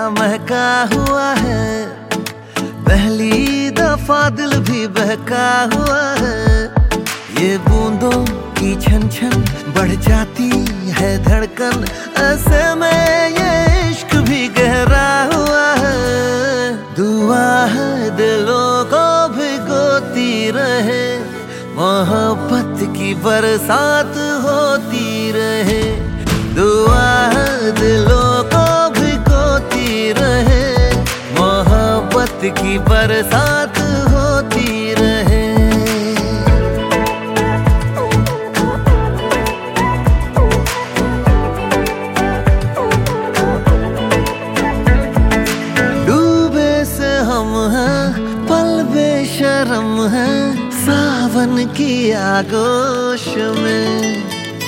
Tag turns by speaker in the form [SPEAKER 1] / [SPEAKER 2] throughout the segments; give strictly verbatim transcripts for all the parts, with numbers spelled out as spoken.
[SPEAKER 1] महका हुआ है, पहली दफा दिल भी बहका हुआ है। ये बूंदों की छन छन बढ़ जाती है धड़कन, ऐसे में ये इश्क भी गहरा हुआ है। दुआ है दिलों को भिगोती रहे, मोहब्बत की बरसात होती रहे। दुआ है दिलों को भिगोती रहे, मोहब्बत की बरसात होती रहे। डूबे से हम हैं, पल बेशरम हैं, सावन की आगोश में।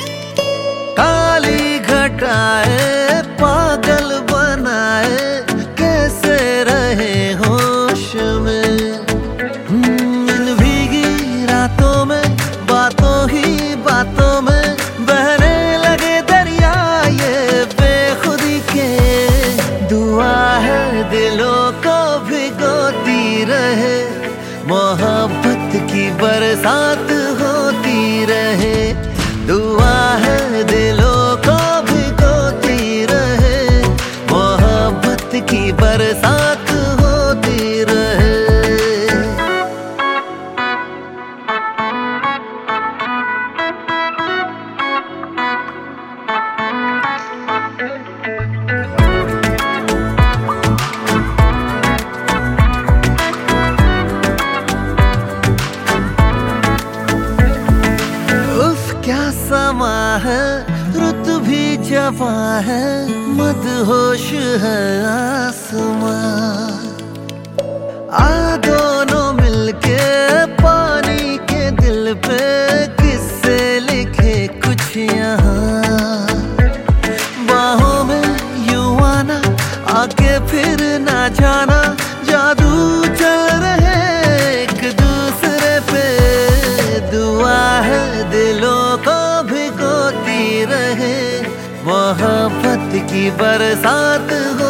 [SPEAKER 1] काली घटाए पागल बनाए, कैसे रहे होश में। इन भीगी रातों में, बातों ही बातों में बहने लगे दरिया ये बेखुदी के। दुआ है दिलों को भिगोती रहे, मोहब्बत की बरसात होती रहे। दुआ है दिलों को भिगोती रहे, मोहब्बत की बरसात होती रहे। क्या समा है, रुत भी जवां है, मदहोश है आसमां। आ दोनों मिलके पानी के दिल पे किससे लिखे कुछ यहाँ। बाहों में यूं आना, आके फिर ना जाना, जादू चल रहे एक दूसरे पे। दुआ है दिलों को भिगोती रहे, मोहब्बत की बरसात हो।